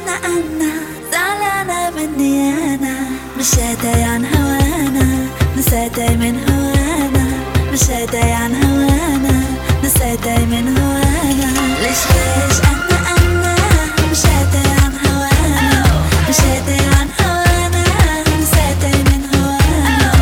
عنا زعلانة مني أنا مشيتي عن هوانا نسيتي من هوانا مشيتي عن هوانا نسيتي من هوانا ليش أنا مشيتي عن هوانا مشيتي عن هوانا نسيتي من هوانا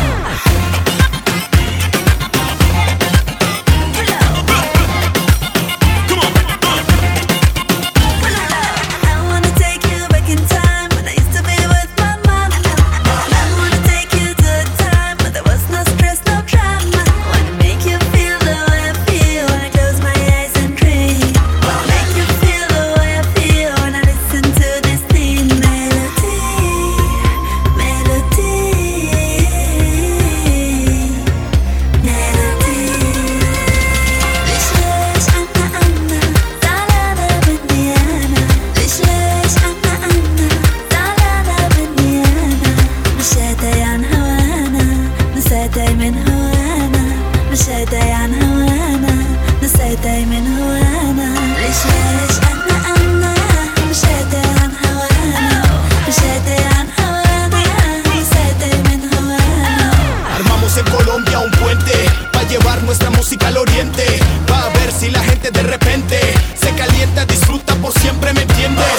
مشيتي عن هوانا نسيتي من هوانا ليش أنا مشيتي عن هوانا مشيتي عن هوانا نسيتي من هوانا. Armamos en Colombia un puente para llevar nuestra música al oriente, para ver si la gente de repente se calienta, disfruta por siempre, ¿me entiendes?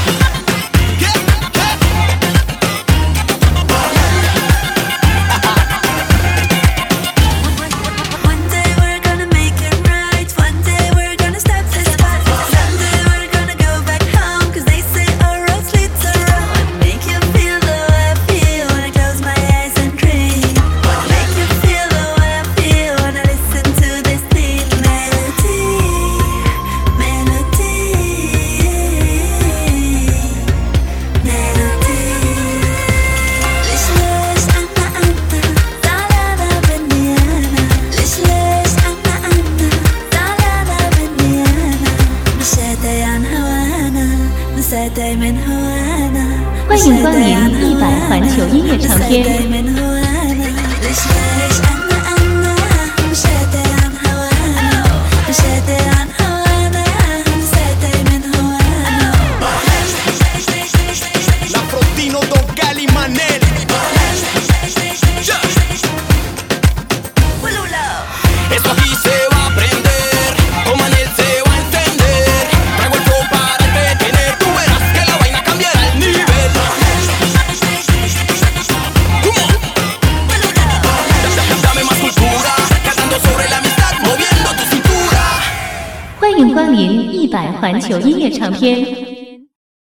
نسيتي من هوانا 欢迎光临100环球音乐唱片。 欢迎光临100环球音乐唱片。